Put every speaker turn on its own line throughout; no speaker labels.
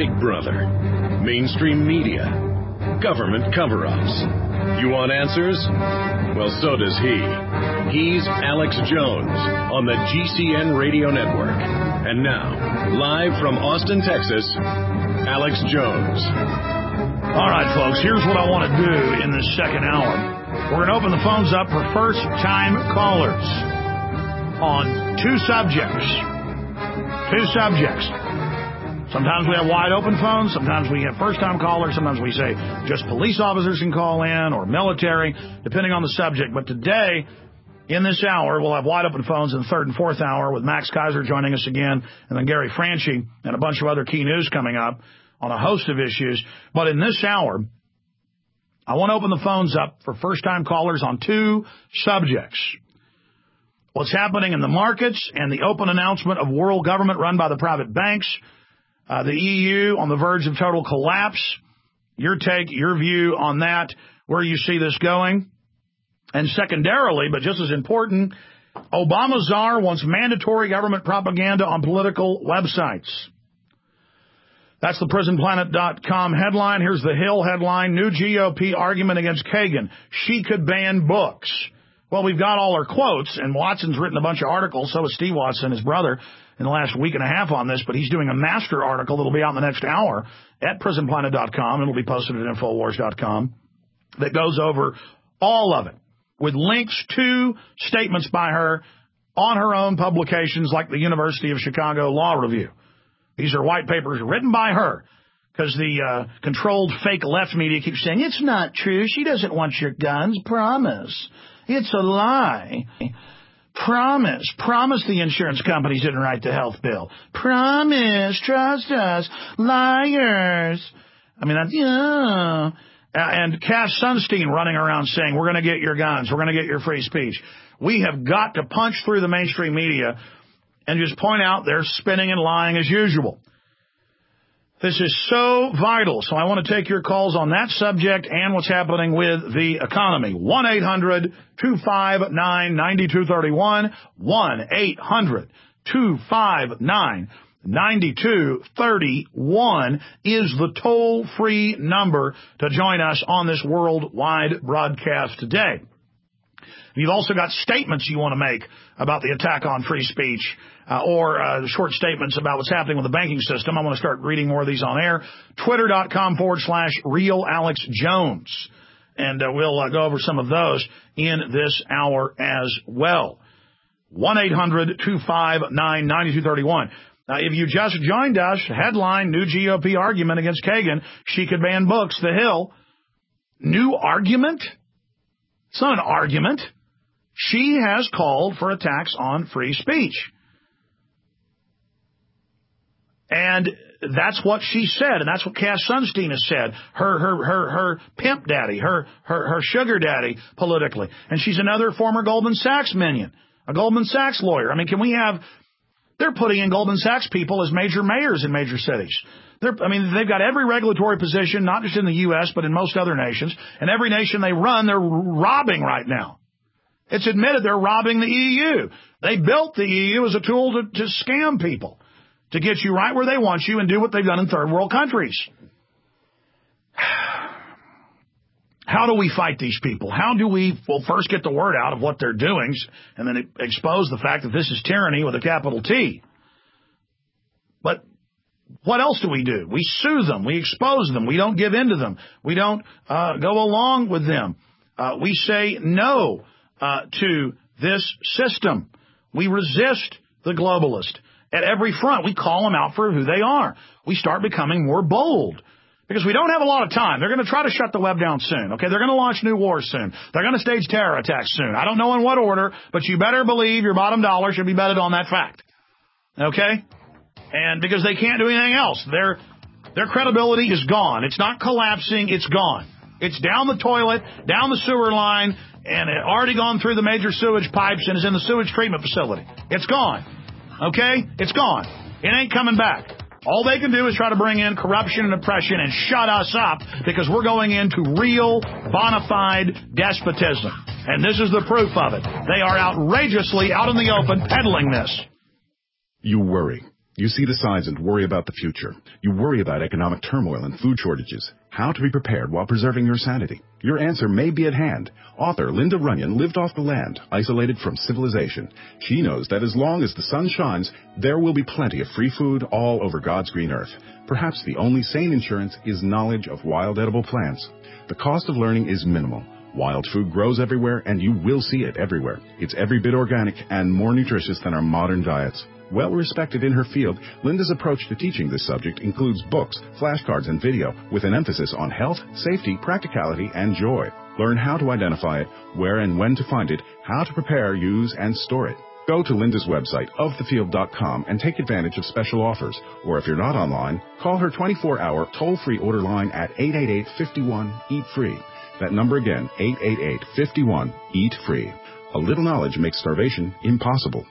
Big Brother, mainstream media, government cover-ups. You want answers? Well, so does he. He's Alex Jones on the GCN Radio Network. And now, live from Austin, Texas, Alex Jones.
All right, folks, here's what I want to do in this second hour. We're going to open the phones up for first-time callers on two subjects. Sometimes we have wide-open phones. Sometimes we have first-time callers. Sometimes we say just police officers can call in or military, depending on the subject. But today, in this hour, we'll have wide-open phones in the third and fourth hour with Max Kaiser joining us again, and then Gary Franchi and a bunch of other key news coming up on a host of issues. But in this hour, I want to open the phones up for first-time callers on two subjects. What's happening in the markets and the open announcement of world government run by the private banks, the EU on the verge of total collapse, your take, your view on that, where you see this going. And secondarily, but just as important, Obama czar wants mandatory government propaganda on political websites. That's the PrisonPlanet.com headline. Here's the Hill headline, new GOP argument against Kagan. She could ban books. Well, we've got all her quotes, and Watson's written a bunch of articles, so has Steve Watson, his brother, in the last week and a half on this, but he's doing a master article that'll be out in the next hour at PrisonPlanet.com, and it'll be posted at Infowars.com, that goes over all of it, with links to statements by her on her own publications like the University of Chicago Law Review. These are white papers written by her, because the controlled fake left media keeps saying, it's not true, she doesn't want your guns, promise. It's a lie. Promise the insurance companies didn't write the health bill. Promise, trust us, liars. I mean, yeah. And Cass Sunstein running around saying, we're going to get your guns, we're going to get your free speech. We have got to punch through the mainstream media and just point out they're spinning and lying as usual. This is so vital, so I want to take your calls on that subject and what's happening with the economy. 1-800-259-9231, 1-800-259-9231 is the toll-free number to join us on this worldwide broadcast today. You've also got statements you want to make about the attack on free speech or short statements about what's happening with the banking system. I want to start reading more of these on air. Twitter.com/RealAlexJones. And we'll go over some of those in this hour as well. 1-800-259-9231. If you just joined us, headline, new GOP argument against Kagan. She could ban books, The Hill. New argument? It's not an argument. She has called for attacks on free speech. And that's what she said, and that's what Cass Sunstein has said. Her pimp daddy, her sugar daddy politically. And she's another former Goldman Sachs minion, a Goldman Sachs lawyer. I mean, they're putting in Goldman Sachs people as major mayors in major cities. They've got every regulatory position, not just in the U.S., but in most other nations. And every nation they run, they're robbing right now. It's admitted they're robbing the EU. They built the EU as a tool to scam people, to get you right where they want you and do what they've done in third world countries. How do we fight these people? How do we, first get the word out of what they're doing and then expose the fact that this is tyranny with a capital T? But what else do? We sue them. We expose them. We don't give in to them. We don't go along with them. We say no to this system. We resist the globalist at every front. We call them out for who they are. We start becoming more bold because we don't have a lot of time. They're going to try to shut the web down soon. Okay, they're going to launch new wars soon. They're going to stage terror attacks soon. I don't know in what order, but you better believe your bottom dollar should be betted on that fact. Okay? And because they can't do anything else. Their credibility is gone. It's not collapsing. It's gone. It's down the toilet, down the sewer line, and it already gone through the major sewage pipes and is in the sewage treatment facility. It's gone. Okay? It's gone. It ain't coming back. All they can do is try to bring in corruption and oppression and shut us up because we're going into real, bona fide despotism. And this is the proof of it. They are outrageously out in the open peddling this.
You worry. You see the signs and worry about the future. You worry about economic turmoil and food shortages. How to be prepared while preserving your sanity. Your answer may be at hand. Author Linda Runyon lived off the land, isolated from civilization. She knows that as long as the sun shines, there will be plenty of free food all over God's green earth. Perhaps the only sane insurance is knowledge of wild edible plants. The cost of learning is minimal. Wild food grows everywhere, and you will see it everywhere. It's every bit organic and more nutritious than our modern diets. Well respected in her field, Linda's approach to teaching this subject includes books, flashcards, and video with an emphasis on health, safety, practicality, and joy. Learn how to identify it, where and when to find it, how to prepare, use, and store it. Go to Linda's website, ofthefield.com, and take advantage of special offers. Or if you're not online, call her 24-hour toll-free order line at 888-51-EAT-FREE. That number again, 888-51-EAT-FREE. A little knowledge makes starvation impossible.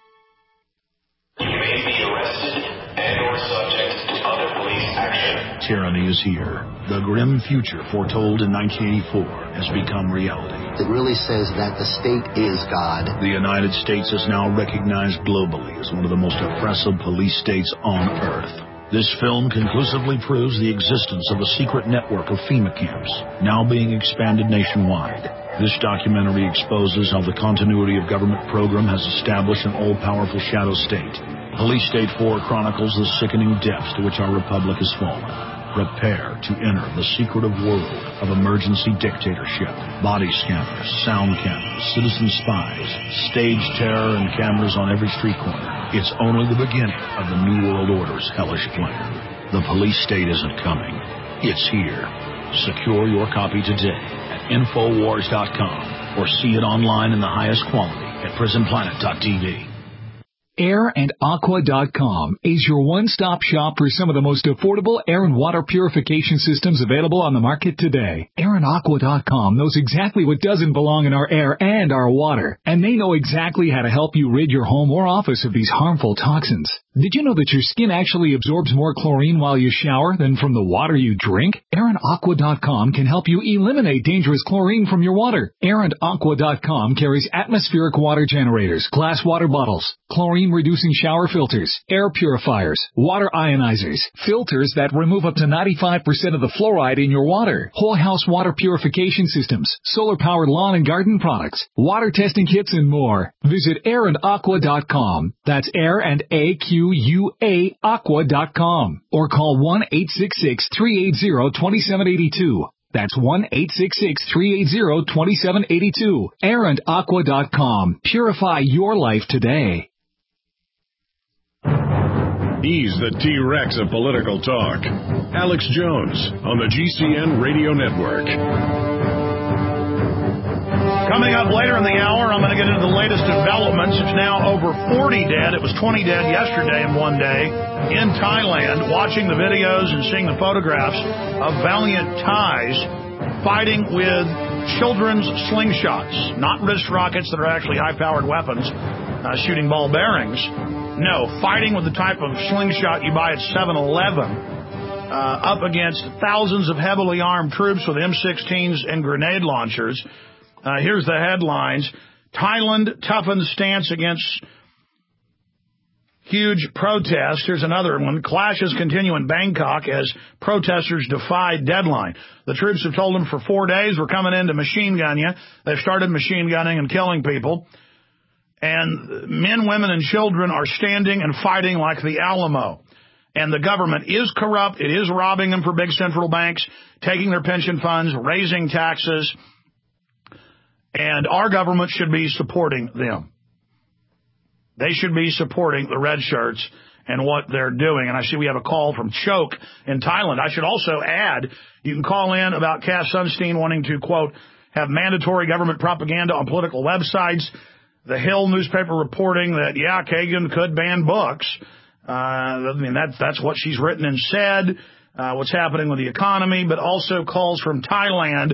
Tyranny is here. The grim future foretold in 1984 has become reality.
It really says that the state is God.
The United States is now recognized globally as one of the most oppressive police states on Earth. This film conclusively proves the existence of a secret network of FEMA camps, now being expanded nationwide. This documentary exposes how the continuity of government program has established an all-powerful shadow state. Police State 4 chronicles the sickening depths to which our republic has fallen. Prepare to enter the secretive world of emergency dictatorship. Body scanners, sound cameras, citizen spies, stage terror, and cameras on every street corner. It's only the beginning of the New World Order's hellish plan. The police state isn't coming. It's here. Secure your copy today at Infowars.com or see it online in the highest quality at PrisonPlanet.tv.
AirandAqua.com is your one-stop shop for some of the most affordable air and water purification systems available on the market today. AirandAqua.com knows exactly what doesn't belong in our air and our water, and they know exactly how to help you rid your home or office of these harmful toxins. Did you know that your skin actually absorbs more chlorine while you shower than from the water you drink? AirandAqua.com can help you eliminate dangerous chlorine from your water. AirandAqua.com carries atmospheric water generators, glass water bottles, chlorine-reducing shower filters, air purifiers, water ionizers, filters that remove up to 95% of the fluoride in your water, whole house water purification systems, solar-powered lawn and garden products, water testing kits, and more. Visit AirandAqua.com. That's Air and AQUA Aqua.com. Or call 1-866-380-2782. That's 1-866-380-2782. AirandAqua.com. Purify your life today.
He's the T-Rex of political talk. Alex Jones on the GCN Radio Network.
Coming up later in the hour, I'm going to get into the latest developments. It's now over 40 dead. It was 20 dead yesterday in one day in Thailand. Watching the videos and seeing the photographs of valiant Thais fighting with children's slingshots, not wrist rockets that are actually high-powered weapons, shooting ball bearings. No, fighting with the type of slingshot you buy at 7-Eleven, up against thousands of heavily armed troops with M16s and grenade launchers. Here's the headlines. Thailand toughens stance against huge protests. Here's another one. Clashes continue in Bangkok as protesters defy deadline. The troops have told them for 4 days, we're coming in to machine gun you. They've started machine gunning and killing people. And men, women, and children are standing and fighting like the Alamo. And the government is corrupt. It is robbing them for big central banks, taking their pension funds, raising taxes. And our government should be supporting them. They should be supporting the red shirts and what they're doing. And I see we have a call from Choke in Thailand. I should also add, you can call in about Cass Sunstein wanting to, quote, have mandatory government propaganda on political websites. The Hill newspaper reporting that, yeah, Kagan could ban books. I mean, that's what she's written and said. What's happening with the economy, but also calls from Thailand,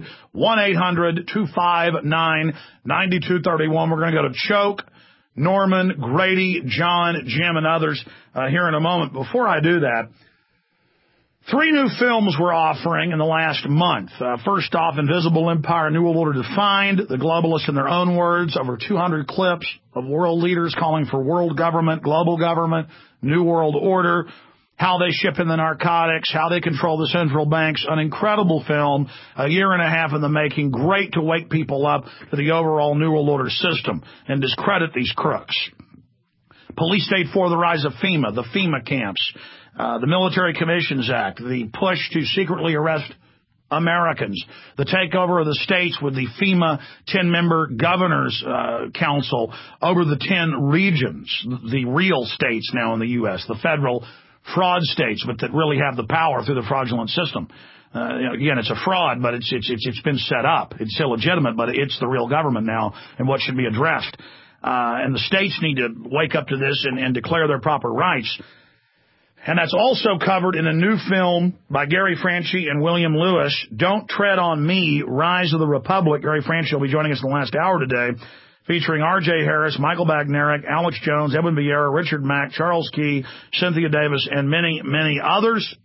1-800-259-9231. We're going to go to Choke, Norman, Grady, John, Jim, and others here in a moment. Before I do that, 3 new films we're offering in the last month. First off, Invisible Empire, New World Order Defined, the globalists in their own words, over 200 clips of world leaders calling for world government, global government, New World Order, how they ship in the narcotics, how they control the central banks. An incredible film, a year and a half in the making, great to wake people up to the overall New World Order system and discredit these crooks. Police State 4, the rise of FEMA, the FEMA camps, the Military Commissions Act, the push to secretly arrest Americans, the takeover of the states with the FEMA 10-member governors council over the 10 regions, the real states now in the U.S., the federal fraud states, but that really have the power through the fraudulent system. Again, it's a fraud, but it's been set up. It's illegitimate, but it's the real government now and what should be addressed. And the states need to wake up to this and declare their proper rights. And that's also covered in a new film by Gary Franchi and William Lewis, Don't Tread on Me, Rise of the Republic. Gary Franchi will be joining us in the last hour today, featuring R.J. Harris, Michael Bagnerick, Alex Jones, Edwin Vieira, Richard Mack, Charles Key, Cynthia Davis, and many, many others.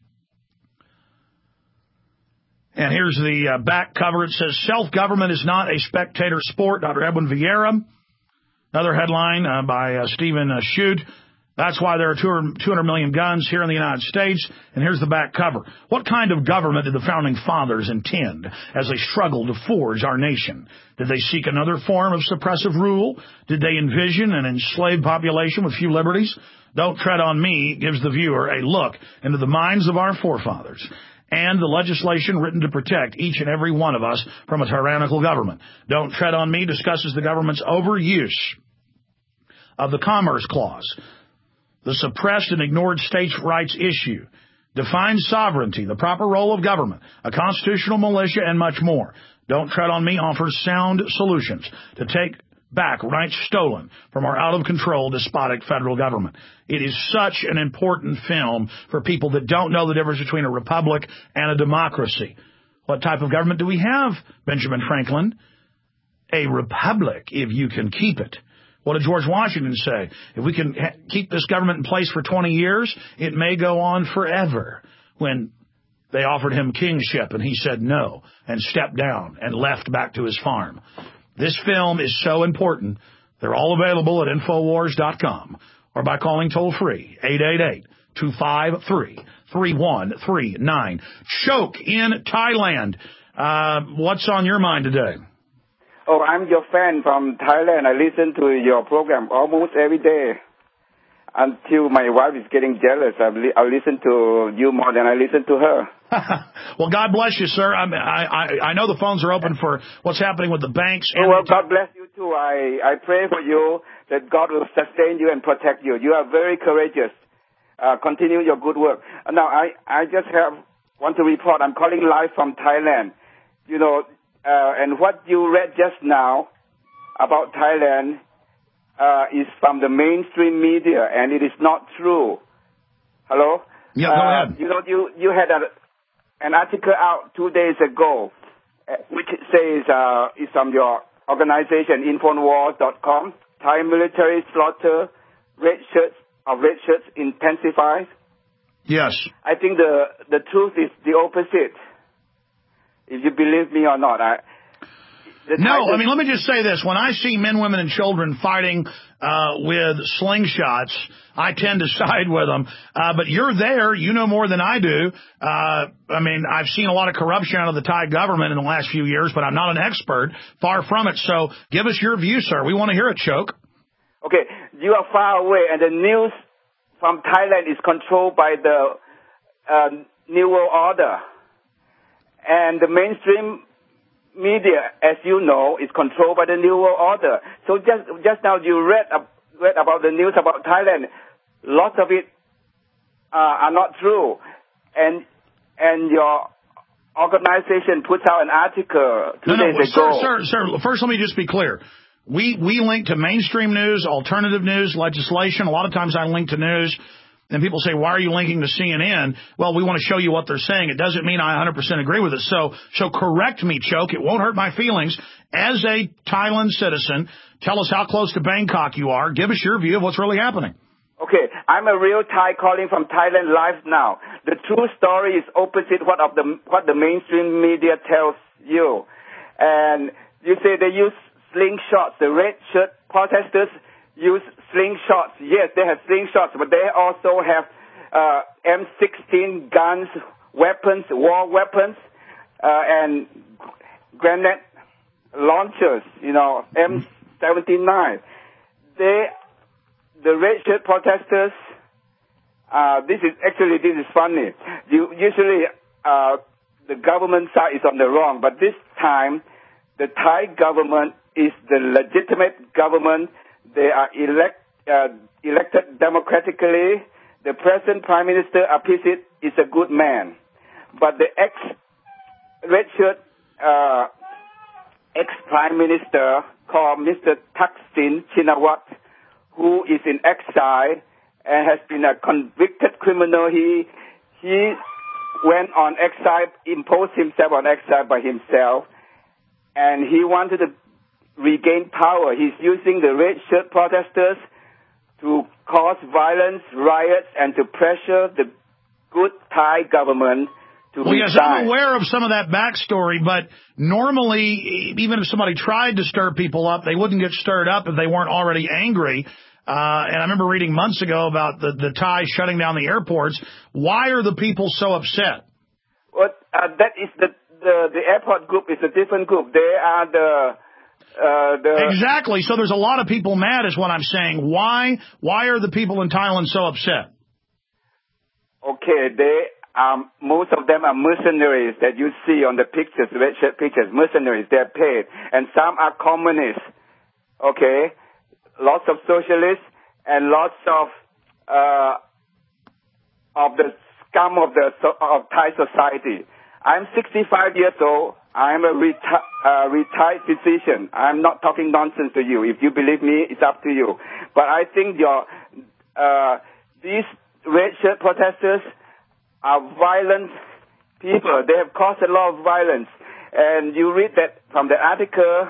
And here's the back cover. It says, Self-Government is not a spectator sport, Dr. Edwin Vieira. Another headline by Stephen Shute. That's why there are 200 million guns here in the United States. And here's the back cover. What kind of government did the Founding Fathers intend as they struggled to forge our nation? Did they seek another form of suppressive rule? Did they envision an enslaved population with few liberties? Don't Tread on Me gives the viewer a look into the minds of our forefathers and the legislation written to protect each and every one of us from a tyrannical government. Don't Tread on Me discusses the government's overuse of the Commerce Clause, the suppressed and ignored states' rights issue, defines sovereignty, the proper role of government, a constitutional militia, and much more. Don't Tread on Me offers sound solutions to take back rights stolen from our out-of-control, despotic federal government. It is such an important film for people that don't know the difference between a republic and a democracy. What type of government do we have, Benjamin Franklin? A republic, if you can keep it. What did George Washington say? If we can keep this government in place for 20 years, it may go on forever. When they offered him kingship and he said no and stepped down and left back to his farm. This film is so important. They're all available at Infowars.com or by calling toll-free 888-253-3139. Choke in Thailand. What's on your mind today?
Oh, I'm your fan from Thailand. I listen to your program almost every day until my wife is getting jealous. I listen to you more than I listen to her.
Well, God bless you, sir. I know the phones are open for what's happening with the banks.
And well, God bless you, too. I pray for you that God will sustain you and protect you. You are very courageous. Continue your good work. Now, I just want to report. I'm calling live from Thailand. You know, and what you read just now about Thailand is from the mainstream media, and it is not true. Hello?
Yeah, go ahead.
You know, you had an article out 2 days ago, which says it's from your organization, Infowars.com. Thai military slaughter, red shirts intensifies.
Yes.
I think the truth is the opposite. If you believe me or not.
No, I mean, let me just say this. When I see men, women, and children fighting with slingshots, I tend to side with them. But you're there. You know more than I do. I mean, I've seen a lot of corruption out of the Thai government in the last few years, but I'm not an expert. Far from it. So give us your view, sir. We want to hear it, Choke.
Okay. You are far away, and the news from Thailand is controlled by the New World Order. And the mainstream media, as you know, is controlled by the New World Order. So just now you read about the news about Thailand. Lots of it are not true. And your organization puts out an article 2 days ago.
Sir, first let me just be clear. We link to mainstream news, alternative news, legislation. A lot of times I link to news. And people say, why are you linking to CNN? Well, we want to show you what they're saying. It doesn't mean I 100% agree with it. So correct me, Choke. It won't hurt my feelings. As a Thailand citizen, tell us how close to Bangkok you are. Give us your view of what's really happening.
Okay, I'm a real Thai calling from Thailand live now. The true story is opposite what the mainstream media tells you. And you say they use slingshots. The red shirt protesters use slingshots. Yes, they have slingshots, but they also have M16 guns, weapons, war weapons, and grenade launchers, M79. The red shirt protesters, this is funny. Usually, the government side is on the wrong, but this time, the Thai government is the legitimate government. They are elected democratically. The present Prime Minister Apisit is a good man, but the ex-red shirt ex-Prime Minister called Mr. Thaksin Shinawatra, who is in exile and has been a convicted criminal. He went on exile, imposed himself on exile by himself, and he wanted to regain power. He's using the red shirt protesters to cause violence, riots, and to pressure the good Thai government to resign.
Yes, I'm aware of some of that backstory, but normally, even if somebody tried to stir people up, they wouldn't get stirred up if they weren't already angry. And I remember reading months ago about the Thai shutting down the airports. Why are the people so upset?
Well, that is the airport group is a different group. They are the
Exactly. So there's a lot of people mad is what I'm saying. Why are the people in Thailand so upset?
Okay, most of them are mercenaries that you see on the pictures, red shirt pictures, mercenaries. They're paid. And some are communists. Okay? Lots of socialists and lots of the scum of Thai society. I'm 65 years old. I'm a retired physician. I'm not talking nonsense to you. If you believe me, it's up to you. But I think these red shirt protesters are violent people. They have caused a lot of violence. And you read that from the article,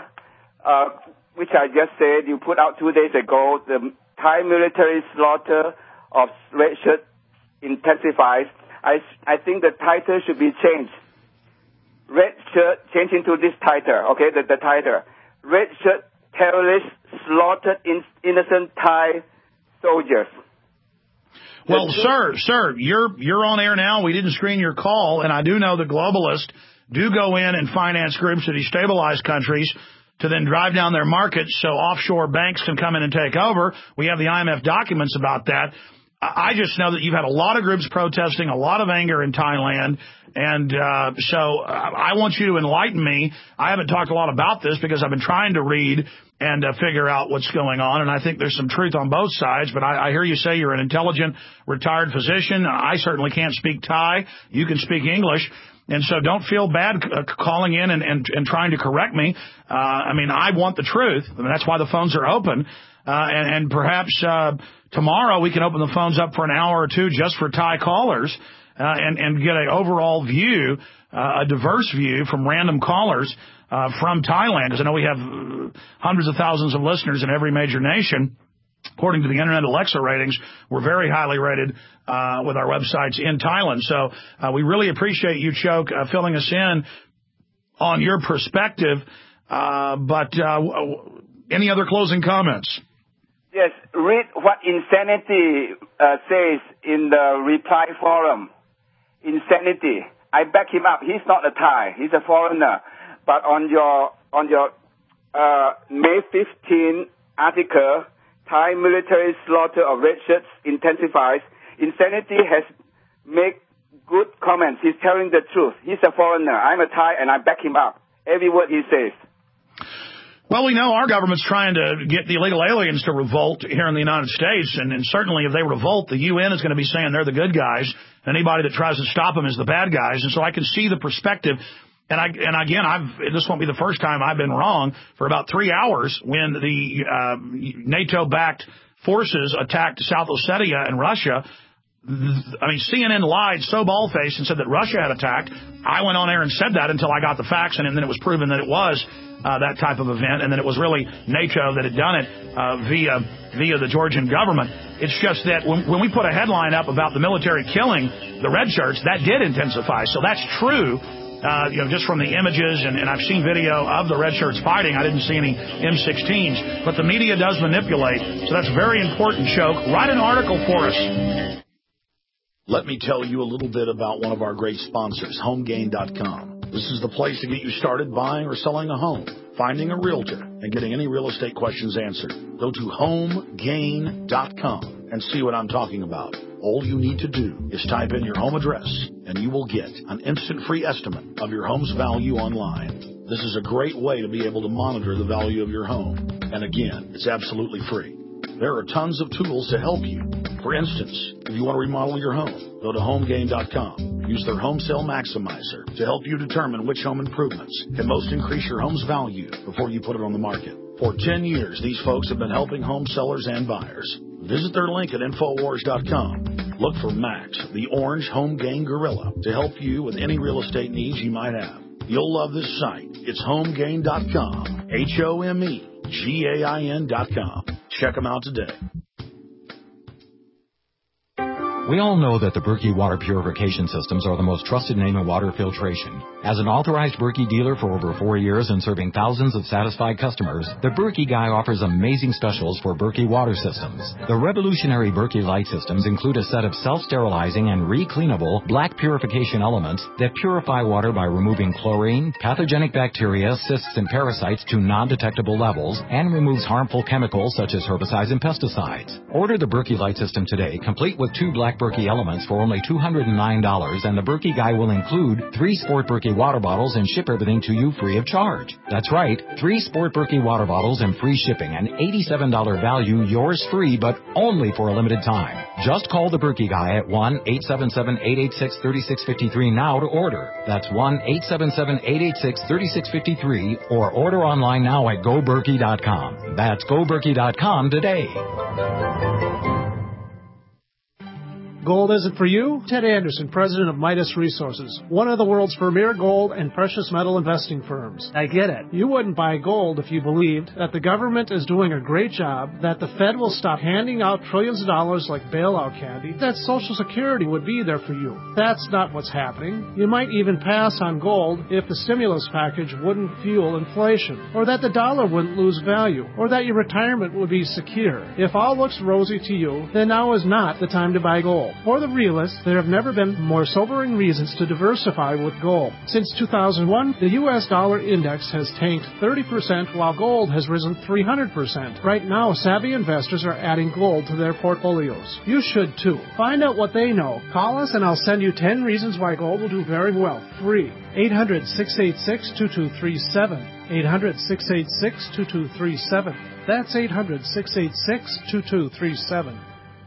which I just said, you put out 2 days ago, the Thai military slaughter of red shirt intensifies. I think the title should be changed. Red shirt, change into this title, okay, the title. Red shirt terrorists slaughtered innocent Thai soldiers.
Well, sir, you're on air now. We didn't screen your call, and I do know the globalists do go in and finance groups to destabilize countries to then drive down their markets so offshore banks can come in and take over. We have the IMF documents about that. I just know that you've had a lot of groups protesting, a lot of anger in Thailand, and so I want you to enlighten me. I haven't talked a lot about this because I've been trying to read and figure out what's going on, and I think there's some truth on both sides, but I hear you say you're an intelligent, retired physician. I certainly can't speak Thai. You can speak English. And so don't feel bad calling in and trying to correct me. I want the truth. That's why the phones are open. And perhaps tomorrow we can open the phones up for an hour or two just for Thai callers and get an overall view, a diverse view from random callers from Thailand. Because I know we have hundreds of thousands of listeners in every major nation. According to the Internet Alexa ratings, we're very highly rated with our websites in Thailand. So we really appreciate you, Choke, filling us in on your perspective. But any other closing comments?
Yes, read what Insanity says in the reply forum. Insanity. I back him up. He's not a Thai. He's a foreigner. But on your May 15 article, Thai military slaughter of red shirts intensifies. Insanity has made good comments. He's telling the truth. He's a foreigner. I'm a Thai, and I back him up. Every word he says.
Well, we know our government's trying to get the illegal aliens to revolt here in the United States, and certainly if they revolt, the UN is going to be saying they're the good guys. Anybody that tries to stop them is the bad guys, and so I can see the perspective. And again, this won't be the first time I've been wrong. For about 3 hours, when the NATO-backed forces attacked South Ossetia and Russia, CNN lied so bald-faced and said that Russia had attacked. I went on air and said that until I got the facts, and then it was proven that it was that type of event, and that it was really NATO that had done it via the Georgian government. It's just that when we put a headline up about the military killing the red shirts, that did intensify. So that's true. Just from the images, and I've seen video of the red shirts fighting. I didn't see any M16s, but the media does manipulate. So that's very important, Choke. Write an article for us. Let me tell you a little bit about one of our great sponsors, HomeGain.com. This is the place to get you started buying or selling a home, finding a realtor, and getting any real estate questions answered. Go to HomeGain.com and see what I'm talking about. All you need to do is type in your home address, and you will get an instant free estimate of your home's value online. This is a great way to be able to monitor the value of your home. And again, it's absolutely free. There are tons of tools to help you. For instance, if you want to remodel your home, go to HomeGain.com. Use their Home Sale Maximizer to help you determine which home improvements can most increase your home's value before you put it on the market. For 10 years, these folks have been helping home sellers and buyers. Visit their link at Infowars.com. Look for Max, the orange Home Gain Gorilla, to help you with any real estate needs you might have. You'll love this site. It's HomeGain.com. HomeGain.com. Check them out today.
We all know that the Berkey water purification systems are the most trusted name in water filtration. As an authorized Berkey dealer for over 4 years and serving thousands of satisfied customers, the Berkey Guy offers amazing specials for Berkey water systems. The revolutionary Berkey Light systems include a set of self-sterilizing and re-cleanable black purification elements that purify water by removing chlorine, pathogenic bacteria, cysts, and parasites to non-detectable levels, and removes harmful chemicals such as herbicides and pesticides. Order the Berkey Light system today, complete with 2 black Berkey elements for only $209, and the Berkey Guy will include 3 Sport Berkey water bottles and ship everything to you free of charge. That's right, 3 Sport Berkey water bottles and free shipping, an $87 value, yours free, but only for a limited time. Just call the Berkey Guy at 1-877-886-3653 now to order. That's 1-877-886-3653, or order online now at GoBerkey.com. That's GoBerkey.com today.
Gold isn't for you? Ted Anderson, president of Midas Resources, one of the world's premier gold and precious metal investing firms. I get it. You wouldn't buy gold if you believed that the government is doing a great job, that the Fed will stop handing out trillions of dollars like bailout candy, that Social Security would be there for you. That's not what's happening. You might even pass on gold if the stimulus package wouldn't fuel inflation, or that the dollar wouldn't lose value, or that your retirement would be secure. If all looks rosy to you, then now is not the time to buy gold. For the realists, there have never been more sobering reasons to diversify with gold. Since 2001, the U.S. dollar index has tanked 30%, while gold has risen 300%. Right now, savvy investors are adding gold to their portfolios. You should too. Find out what they know. Call us and I'll send you 10 reasons why gold will do very well. Free. 800-686-2237. 800-686-2237. That's 800-686-2237.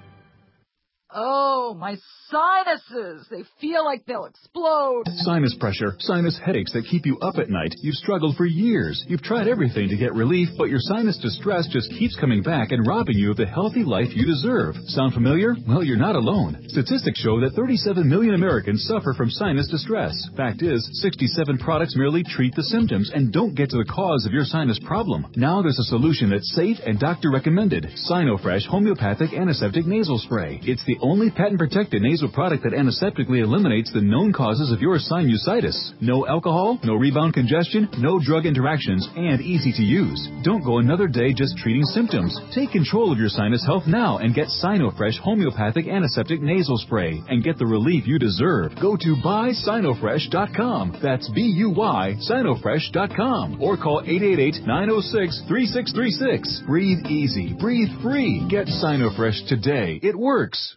Oh, my sinuses! They feel like they'll explode.
Sinus pressure, sinus headaches that keep you up at night. You've struggled for years. You've tried everything to get relief, but your sinus distress just keeps coming back and robbing you of the healthy life you deserve. Sound familiar? Well, you're not alone. Statistics show that 37 million Americans suffer from sinus distress. Fact is, 67 products merely treat the symptoms and don't get to the cause of your sinus problem. Now there's a solution that's safe and doctor recommended. Sinofresh Homeopathic Antiseptic Nasal Spray. It's the only patent-protected nasal product that antiseptically eliminates the known causes of your sinusitis. No alcohol, no rebound congestion, no drug interactions, and easy to use. Don't go another day just treating symptoms. Take control of your sinus health now and get Sinofresh Homeopathic Antiseptic Nasal Spray and get the relief you deserve. Go to buysinofresh.com. That's B-U-Y, Sinofresh.com. Or call 888-906-3636. Breathe easy. Breathe free. Get Sinofresh today. It works.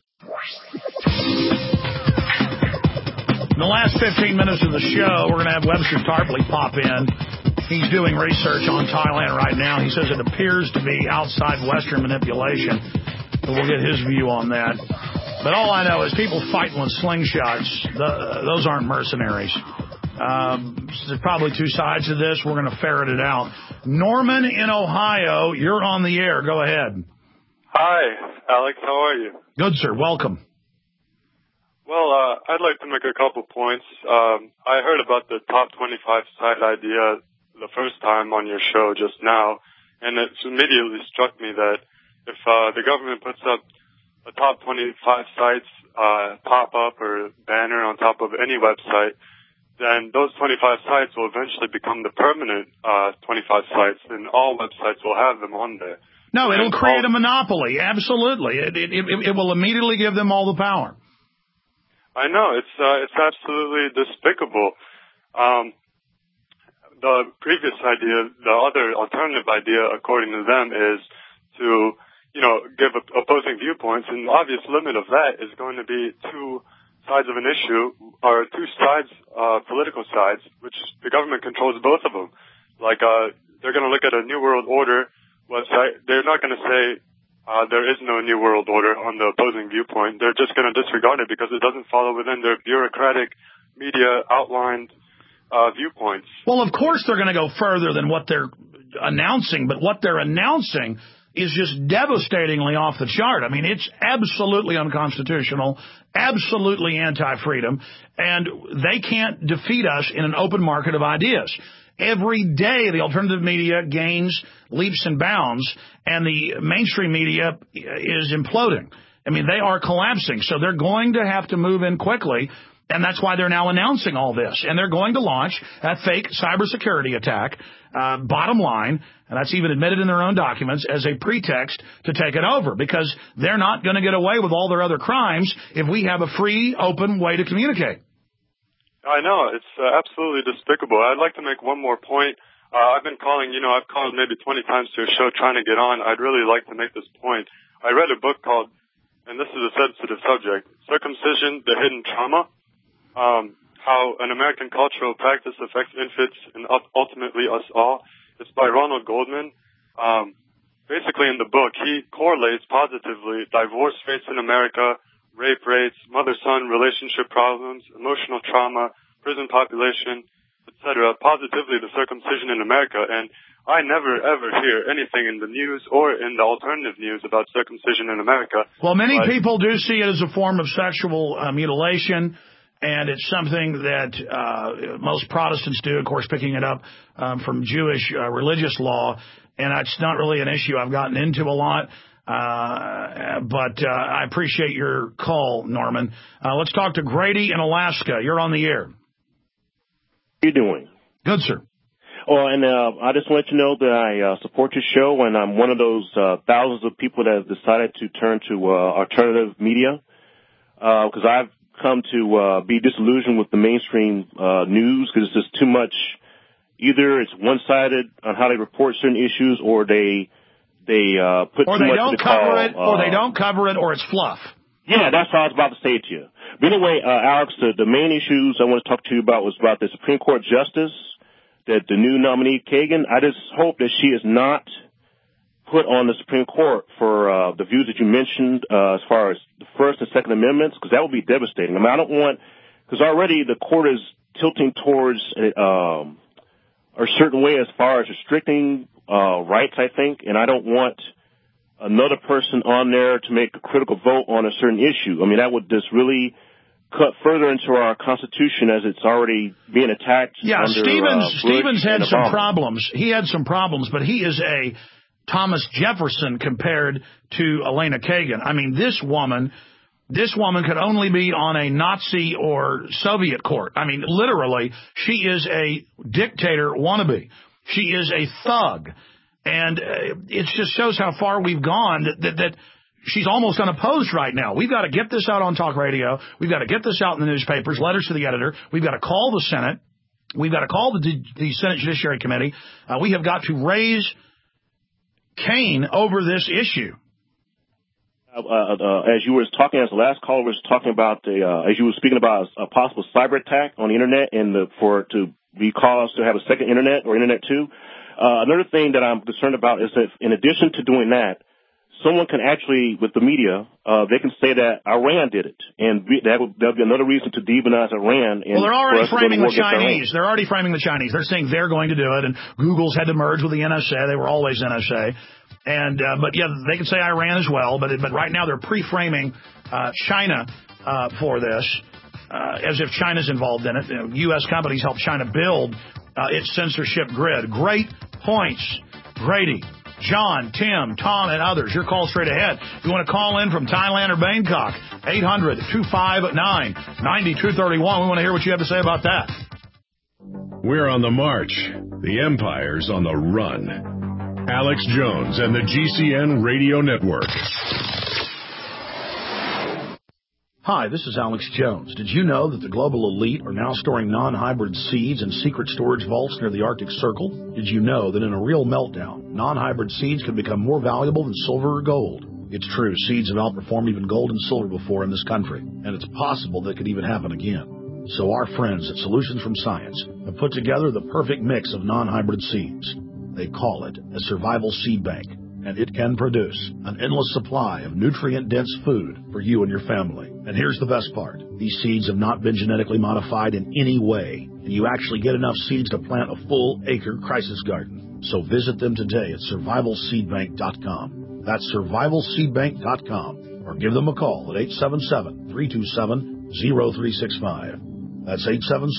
In the last 15 minutes of the show, we're going to have Webster Tarpley pop in. He's doing research on Thailand right now. He says it appears to be outside Western manipulation. So we'll get his view on that. But all I know is people fighting with slingshots. Those aren't mercenaries. There's probably two sides to this. We're going to ferret it out. Norman in Ohio, you're on the air. Go ahead.
Hi, Alex. How are you?
Good, sir. Welcome.
Well, I'd like to make a couple points. I heard about the top 25 site idea the first time on your show just now, and it immediately struck me that if the government puts up a top 25 sites pop-up or banner on top of any website, then those 25 sites will eventually become the permanent 25 sites, and all websites will have them on there.
No, it'll create a monopoly. Absolutely. It will immediately give them all the power.
I know. It's absolutely despicable. The previous idea, the other alternative idea, according to them, is to, give opposing viewpoints, and the obvious limit of that is going to be two sides of an issue, or two sides, political sides, which the government controls both of them. Like, they're going to look at a New World Order website. They're not going to say there is no New World Order on the opposing viewpoint. They're just going to disregard it because it doesn't follow within their bureaucratic media outlined viewpoints.
Well, of course they're going to go further than what they're announcing, but what they're announcing is just devastatingly off the chart. I mean, it's absolutely unconstitutional, absolutely anti-freedom, and they can't defeat us in an open market of ideas. Every day, the alternative media gains leaps and bounds, and the mainstream media is imploding. I mean, they are collapsing, so they're going to have to move in quickly, and that's why they're now announcing all this. And they're going to launch a fake cybersecurity attack, bottom line, and that's even admitted in their own documents, as a pretext to take it over, because they're not going to get away with all their other crimes if we have a free, open way to communicate.
I know. It's absolutely despicable. I'd like to make one more point. I've been calling, I've called maybe 20 times to your show trying to get on. I'd really like to make this point. I read a book called, and this is a sensitive subject, Circumcision, the Hidden Trauma, how an American cultural practice affects infants and ultimately us all. It's by Ronald Goldman. Basically in the book, he correlates positively divorce rates in America, rape rates, mother-son relationship problems, emotional trauma, prison population, etc., positively to circumcision in America. And I never, ever hear anything in the news or in the alternative news about circumcision in America.
Well, many people do see it as a form of sexual mutilation, and it's something that most Protestants do, of course, picking it up from Jewish religious law, and it's not really an issue I've gotten into a lot. But I appreciate your call, Norman. Let's talk to Grady in Alaska. You're on the air.
How are you doing?
Good, sir.
Oh, and I just want you to know that I support your show, and I'm one of those thousands of people that have decided to turn to alternative media, because I've come to be disillusioned with the mainstream news, because it's just too much. Either it's one-sided on how they report certain issues, or they put
or
too
they
much
don't cover it, or they don't cover it, or it's fluff.
Yeah, that's what I was about to say to you. But anyway, Alex, the main issues I want to talk to you about was about the Supreme Court Justice, that the new nominee, Kagan. I just hope that she is not put on the Supreme Court for the views that you mentioned as far as the First and Second Amendments, because that would be devastating. I mean, I don't want, because already the court is tilting towards a certain way as far as restricting rights, I think, and I don't want another person on there to make a critical vote on a certain issue. I mean, that would just really cut further into our Constitution as it's already being attacked.
Yeah,
under,
Stevens had some
Obama.
problems. He had some problems, but he is a Thomas Jefferson compared to Elena Kagan. I mean, this woman could only be on a Nazi or Soviet court. I mean, literally, she is a dictator wannabe. She is a thug. And it just shows how far we've gone that she's almost unopposed right now. We've got to get this out on talk radio. We've got to get this out in the newspapers, letters to the editor. We've got to call the Senate. We've got to call the Senate Judiciary Committee. We have got to raise Cain over this issue.
As you were talking, as the last caller was talking about as you were speaking about a possible cyber attack on the internet and to be caused to have a second internet or internet 2. Another thing that I'm concerned about is that in addition to doing that, someone can actually, with the media, they can say that Iran did it, and that'll be another reason to demonize Iran. And
well, they're already framing the Chinese. They're already framing the Chinese. They're saying they're going to do it, and Google's had to merge with the NSA. They were always NSA. And but yeah, they can say Iran as well. But right now they're pre-framing China for this, as if China's involved in it. You know, U.S. companies help China build its censorship grid. Great points, Grady, John, Tim, Tom, and others. Your call straight ahead. If you want to call in from Thailand or Bangkok, 800-259-9231. We want to hear what you have to say about that.
We're on the march. The empire's on the run. Alex Jones and the GCN Radio Network.
Hi, this is Alex Jones. Did you know that the global elite are now storing non-hybrid seeds in secret storage vaults near the Arctic Circle? Did you know that in a real meltdown, non-hybrid seeds can become more valuable than silver or gold? It's true, seeds have outperformed even gold and silver before in this country, and it's possible that could even happen again. So our friends at Solutions from Science have put together the perfect mix of non-hybrid seeds. They call it a survival seed bank, and it can produce an endless supply of nutrient-dense food for you and your family. And here's the best part. These seeds have not been genetically modified in any way, and you actually get enough seeds to plant a full-acre crisis garden. So visit them today at survivalseedbank.com. That's survivalseedbank.com, or give them a call at 877-327-0365. That's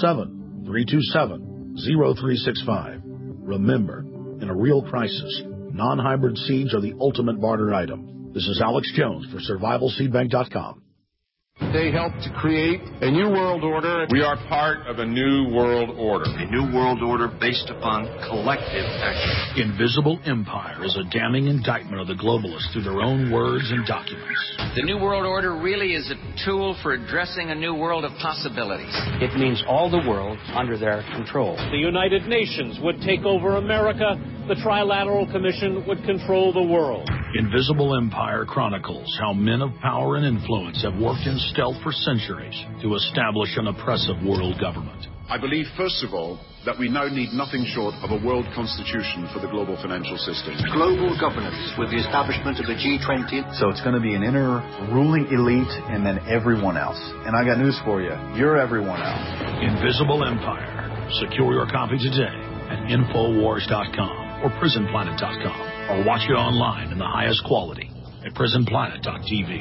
877-327-0365. Remember, in a real crisis, non-hybrid seeds are the ultimate barter item. This is Alex Jones for survivalseedbank.com.
They helped to create a new world order. We are part of a new world order.
A new world order based upon collective action.
Invisible Empire is a damning indictment of the globalists through their own words and documents.
The new world order really is a tool for addressing a new world of possibilities.
It means all the world under their control.
The United Nations would take over America. The Trilateral Commission would control the world.
Invisible Empire chronicles how men of power and influence have worked in stealth for centuries to establish an oppressive world government.
I believe, first of all, that we now need nothing short of a world constitution for the global financial system.
Global governance with the establishment of the G20.
So it's going to be an inner ruling elite and then everyone else. And I got news for you. You're everyone else.
Invisible Empire. Secure your copy today at Infowars.com or PrisonPlanet.com, or watch it online in the highest quality at PrisonPlanet.tv.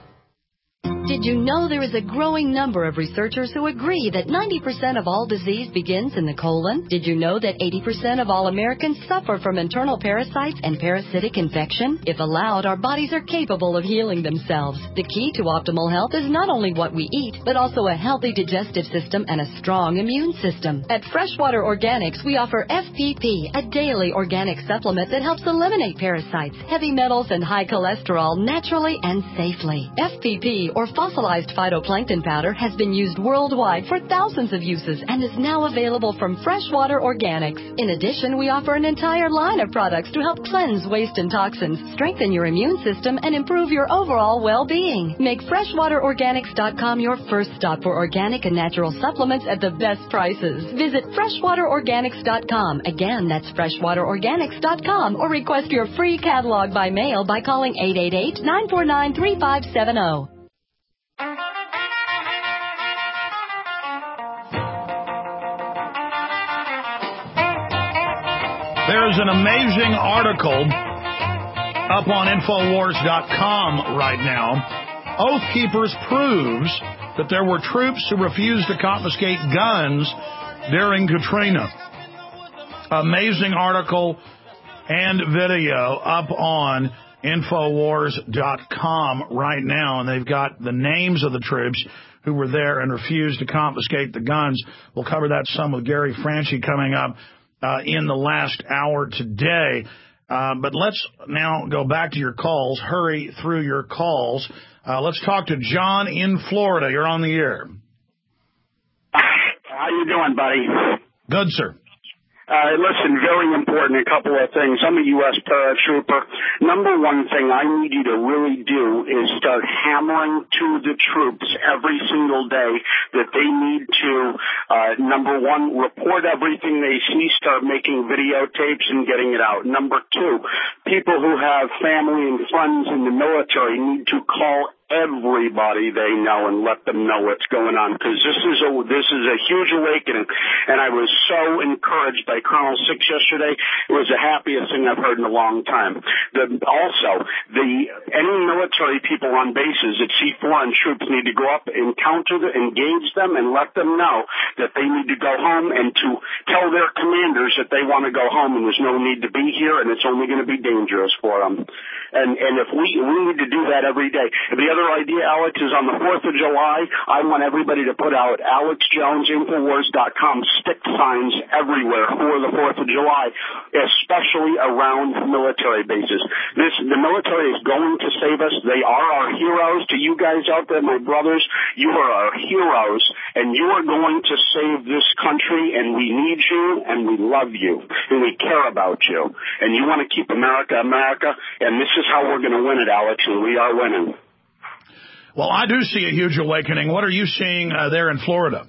Did you know there is a growing number of researchers who agree that 90% of all disease begins in the colon? Did you know that 80% of all Americans suffer from internal parasites and parasitic infection? If allowed, our bodies are capable of healing themselves. The key to optimal health is not only what we eat, but also a healthy digestive system and a strong immune system. At Freshwater Organics, we offer FPP, a daily organic supplement that helps eliminate parasites, heavy metals, and high cholesterol naturally and safely. FPP, or fossilized phytoplankton powder, has been used worldwide for thousands of uses and is now available from Freshwater Organics. In addition, we offer an entire line of products to help cleanse waste and toxins, strengthen your immune system, and improve your overall well-being. Make FreshwaterOrganics.com your first stop for organic and natural supplements at the best prices. Visit FreshwaterOrganics.com. Again, that's FreshwaterOrganics.com, or request your free catalog by mail by calling 888-949-3570.
There's an amazing article up on Infowars.com right now. Oath Keepers proves that there were troops who refused to confiscate guns during Katrina. Amazing article and video up on Infowars.com right now, and they've got the names of the troops who were there and refused to confiscate the guns. We'll cover that some with Gary Franchi coming up in the last hour today. But let's now go back to your calls, hurry through your calls. Let's talk to John in Florida. You're on the air.
How you doing, buddy?
Good, sir.
Listen, very important, a couple of things. I'm a U.S. paratrooper. Number one thing I need you to really do is start hammering to the troops every single day that they need to, number one, report everything they see, start making videotapes and getting it out. Number two, people who have family and friends in the military need to call everybody they know and let them know what's going on, because this is a huge awakening, and I was so encouraged by Colonel Six yesterday. It was the happiest thing I've heard in a long time. Any military people on bases that see foreign troops need to go up, engage them, and let them know that they need to go home and to tell their commanders that they want to go home and there's no need to be here and it's only going to be dangerous for them. And if we need to do that every day. The other idea, Alex, is on the 4th of July, I want everybody to put out AlexJonesInfowars.com stick signs everywhere for the 4th of July, especially around military bases. The military is going to save us. They are our heroes. To you guys out there, my brothers, you are our heroes, and you are going to save this country, and we need you, and we love you, and we care about you. And you want to keep America, America, and this is how we're going to win it, Alex, and we are winning.
Well, I do see a huge awakening. What are you seeing there in Florida?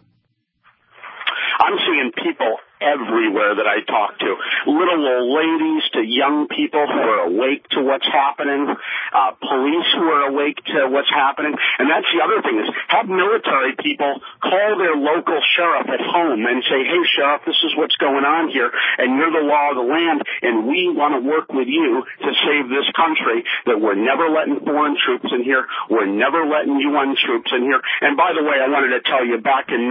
I'm seeing people everywhere that I talk to, little old ladies to young people who are awake to what's happening, police who are awake to what's happening. And that's the other thing, is have military people call their local sheriff at home and say, hey, sheriff, this is what's going on here, and you're the law of the land, and we want to work with you to save this country, that we're never letting foreign troops in here, we're never letting UN troops in here. And by the way, I wanted to tell you, back in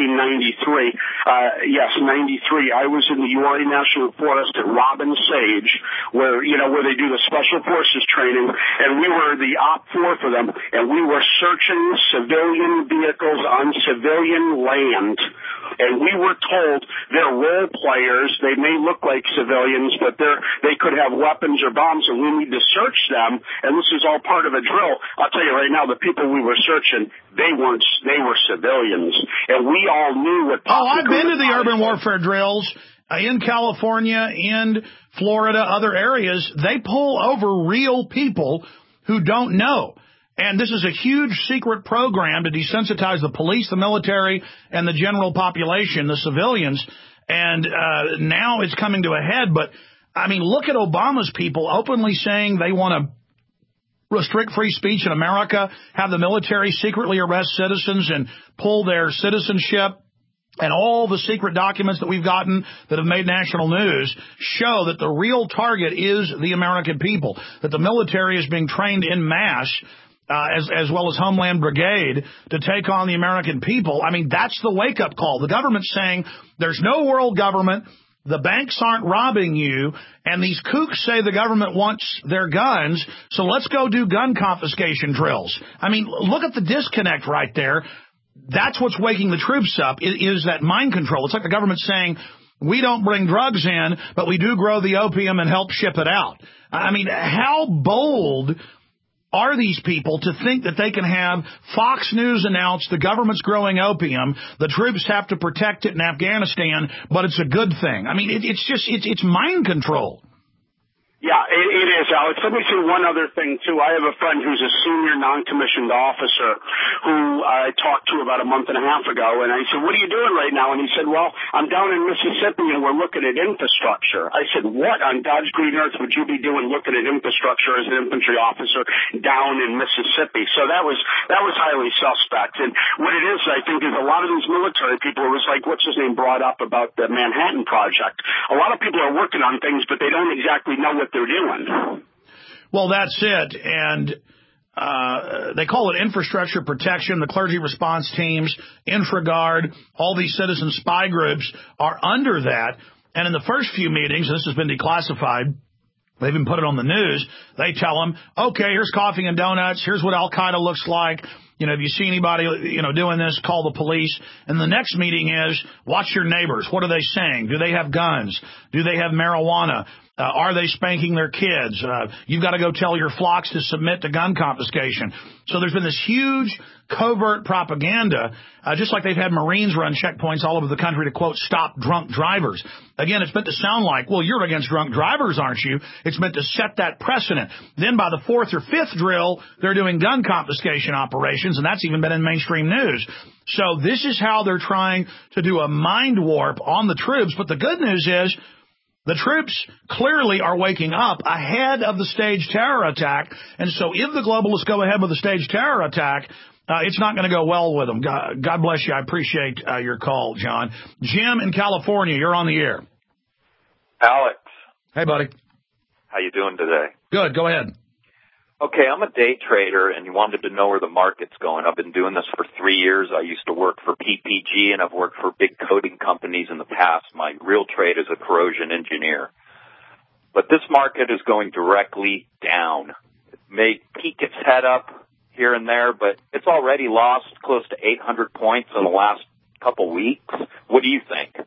1993, 93, I was in the Uwharrie National Forest at Robin Sage, where they do the Special Forces training, and we were the Op 4 for them, and we were searching civilian vehicles on civilian land. And we were told they're role players. They may look like civilians, but they could have weapons or bombs, and we need to search them. And this is all part of a drill. I'll tell you right now, the people we were searching, they were civilians, and we all knew what.
Oh, I've been to the urban warfare drills in California, in Florida, other areas. They pull over real people who don't know. And this is a huge secret program to desensitize the police, the military, and the general population, the civilians. And now it's coming to a head. But, I mean, look at Obama's people openly saying they want to restrict free speech in America, have the military secretly arrest citizens and pull their citizenship. And all the secret documents that we've gotten that have made national news show that the real target is the American people, that the military is being trained en masse, as well as Homeland Brigade, to take on the American people. I mean, that's the wake-up call. The government's saying there's no world government, the banks aren't robbing you, and these kooks say the government wants their guns, so let's go do gun confiscation drills. I mean, look at the disconnect right there. That's what's waking the troops up, is that mind control. It's like the government saying, we don't bring drugs in, but we do grow the opium and help ship it out. I mean, how bold are these people to think that they can have Fox News announce the government's growing opium, the troops have to protect it in Afghanistan, but it's a good thing? I mean, it's mind control.
Yeah, it is, Alex. Let me say one other thing, too. I have a friend who's a senior non-commissioned officer who I talked to about a month and a half ago, and I said, what are you doing right now? And he said, well, I'm down in Mississippi, and we're looking at infrastructure. I said, what on God's green earth would you be doing looking at infrastructure as an infantry officer down in Mississippi? So that was highly suspect. And what it is, I think, is a lot of these military people, it was like, what's his name brought up about the Manhattan Project. A lot of people are working on things, but they don't exactly know what they're doing.
Well, that's it. And they call it infrastructure protection. The clergy response teams, InfraGard, all these citizen spy groups are under that. And in the first few meetings, this has been declassified, they even put it on the news, they tell them, okay, here's coffee and donuts, here's what Al-Qaeda looks like. If you see anybody, doing this, call the police. And the next meeting is, watch your neighbors. What are they saying? Do they have guns? Do they have marijuana? Are they spanking their kids? You've got to go tell your flocks to submit to gun confiscation. So there's been this huge covert propaganda, just like they've had Marines run checkpoints all over the country to, quote, stop drunk drivers. Again, it's meant to sound like, well, you're against drunk drivers, aren't you? It's meant to set that precedent. Then by the fourth or fifth drill, they're doing gun confiscation operations, and that's even been in mainstream news. So this is how they're trying to do a mind warp on the troops. But the good news is, The troops clearly are waking up ahead of the staged terror attack. And so if the globalists go ahead with the staged terror attack, it's not going to go well with them. God bless you. I appreciate your call, John. Jim in California, you're on the air.
Alex.
Hey, buddy.
How you doing today?
Good. Go ahead.
Okay, I'm a day trader, and you wanted to know where the market's going. I've been doing this for 3 years. I used to work for PPG, and I've worked for big coating companies in the past. My real trade is a corrosion engineer. But this market is going directly down. It may peek its head up here and there, but it's already lost close to 800 points in the last couple weeks. What do you think?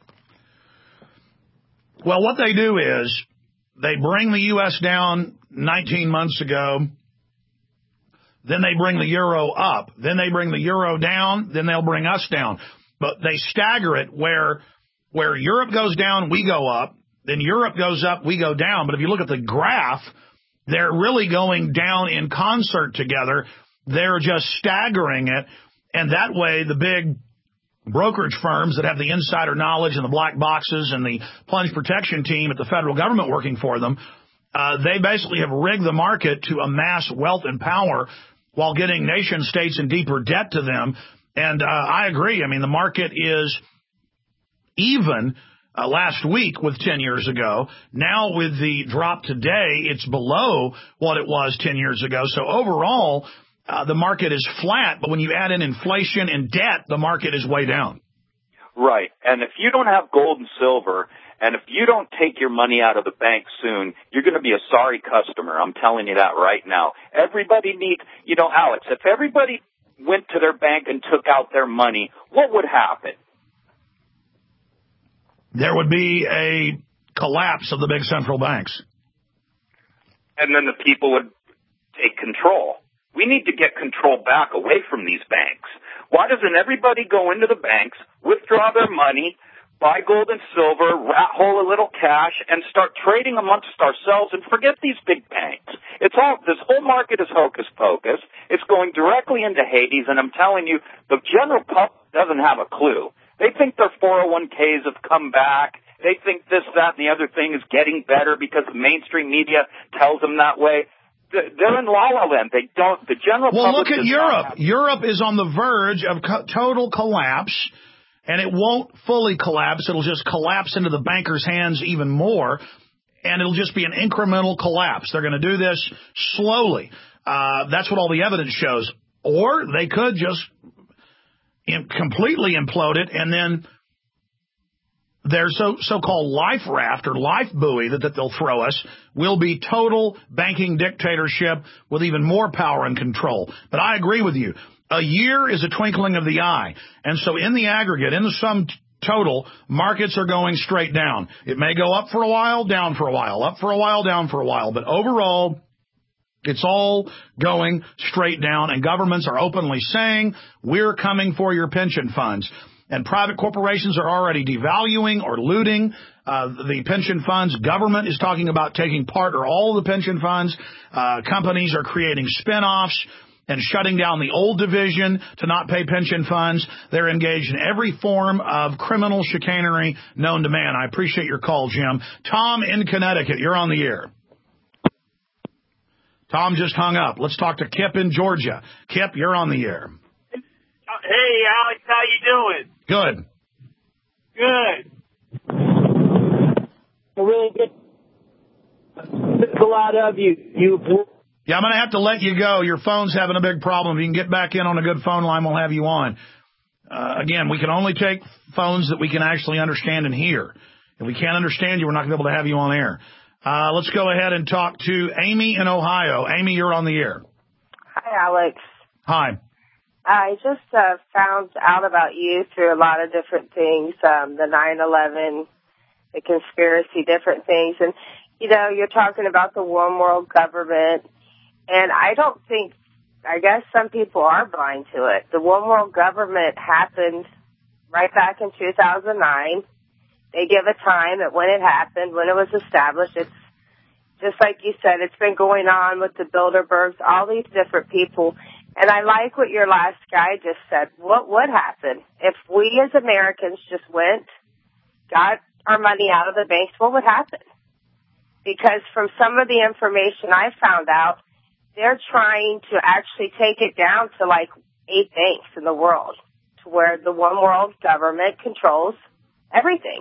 Well, what they do is they bring the U.S. down 19 months ago. Then they bring the euro up. Then they bring the euro down. Then they'll bring us down. But they stagger it where Europe goes down, we go up. Then Europe goes up, we go down. But if you look at the graph, they're really going down in concert together. They're just staggering it. And that way, the big brokerage firms that have the insider knowledge and the black boxes and the plunge protection team at the federal government working for them, they basically have rigged the market to amass wealth and power while getting nation states in deeper debt to them. And I agree. I mean, the market is even last week with 10 years ago. Now with the drop today, it's below what it was 10 years ago. So overall, the market is flat. But when you add in inflation and debt, the market is way down.
Right. And if you don't have gold and silver, and if you don't take your money out of the bank soon, you're going to be a sorry customer. I'm telling you that right now. Everybody needs, Alex, if everybody went to their bank and took out their money, what would happen?
There would be a collapse of the big central banks.
And then the people would take control. We need to get control back away from these banks. Why doesn't everybody go into the banks, withdraw their money, buy gold and silver, rat hole a little cash, and start trading amongst ourselves and forget these big banks? This whole market is hocus pocus. It's going directly into Hades, and I'm telling you, the general public doesn't have a clue. They think their 401ks have come back. They think this, that, and the other thing is getting better because the mainstream media tells them that way. They're in la la land. They don't. The general public.
Well, look at Europe. Europe is on the verge of total collapse, and it won't fully collapse. It'll just collapse into the bankers' hands even more, and it'll just be an incremental collapse. They're going to do this slowly. That's what all the evidence shows. Or they could just completely implode it, and then their so-called life raft or life buoy that they'll throw us will be total banking dictatorship with even more power and control. But I agree with you. A year is a twinkling of the eye. And so in the aggregate, in the sum total, markets are going straight down. It may go up for a while, down for a while, up for a while, down for a while. But overall, it's all going straight down, and governments are openly saying, we're coming for your pension funds. And private corporations are already devaluing or looting the pension funds. Government is talking about taking part or all of the pension funds. Companies are creating spinoffs and shutting down the old division to not pay pension funds. They're engaged in every form of criminal chicanery known to man. I appreciate your call, Jim. Tom in Connecticut, you're on the air. Tom just hung up. Let's talk to Kip in Georgia. Kip, you're on the air.
Hey, Alex, how you doing?
Good.
Really good. There's a lot of you.
Yeah, I'm going to have to let you go. Your phone's having a big problem. If you can get back in on a good phone line, we'll have you on. Again, we can only take phones that we can actually understand and hear. If we can't understand you, we're not going to be able to have you on air. Let's go ahead and talk to Amy in Ohio. Amy, you're on the air.
Hi, Alex.
Hi.
I just found out about you through a lot of different things, the 9/11, the conspiracy, different things. And, you're talking about the one world government. And I guess some people are blind to it. The one world government happened right back in 2009. They give a time at when it happened, when it was established. It's just like you said, it's been going on with the Bilderbergs, all these different people. And I like what your last guy just said. What would happen if we as Americans just went, got our money out of the banks, what would happen? Because from some of the information I found out, they're trying to actually take it down to like 8 banks in the world, to where the one world government controls everything.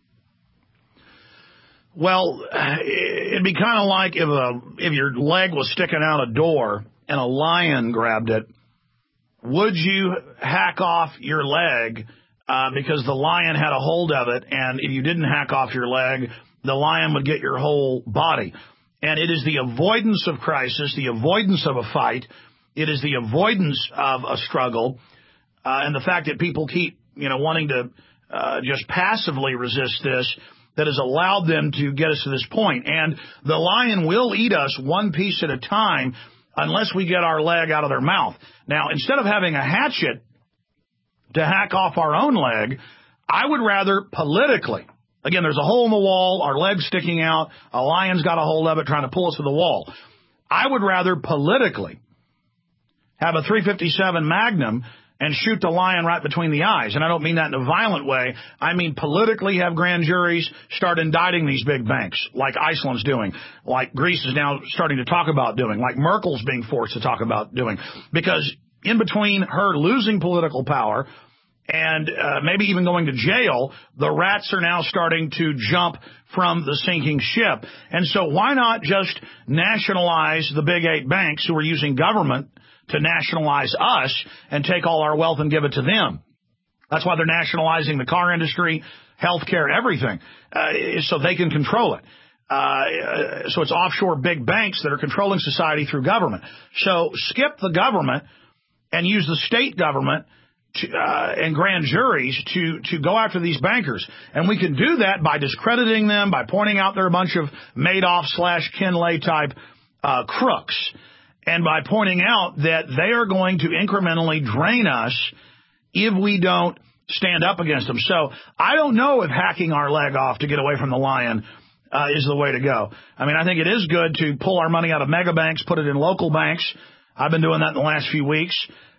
Well, it'd be kind of like if your leg was sticking out a door and a lion grabbed it. Would you hack off your leg because the lion had a hold of it, and if you didn't hack off your leg, the lion would get your whole body? And it is the avoidance of crisis, the avoidance of a fight, it is the avoidance of a struggle, and the fact that people keep, wanting to just passively resist this, that has allowed them to get us to this point. And the lion will eat us one piece at a time unless we get our leg out of their mouth. Now, instead of having a hatchet to hack off our own leg, I would rather politically, again, there's a hole in the wall, our leg's sticking out, a lion's got a hold of it trying to pull us to the wall. I would rather politically have a .357 Magnum and shoot the lion right between the eyes. And I don't mean that in a violent way. I mean politically have grand juries start indicting these big banks, like Iceland's doing, like Greece is now starting to talk about doing, like Merkel's being forced to talk about doing. Because in between her losing political power and maybe even going to jail, the rats are now starting to jump from the sinking ship. And so why not just nationalize the big 8 banks who are using government to nationalize us and take all our wealth and give it to them? That's why they're nationalizing the car industry, healthcare, everything, so they can control it. So it's offshore big banks that are controlling society through government. So skip the government and use the state government and grand juries to go after these bankers. And we can do that by discrediting them, by pointing out they're a bunch of Madoff/Kinley type crooks, and by pointing out that they are going to incrementally drain us if we don't stand up against them. So I don't know if hacking our leg off to get away from the lion is the way to go. I mean, I think it is good to pull our money out of mega banks, put it in local banks. I've been doing that in the last few weeks,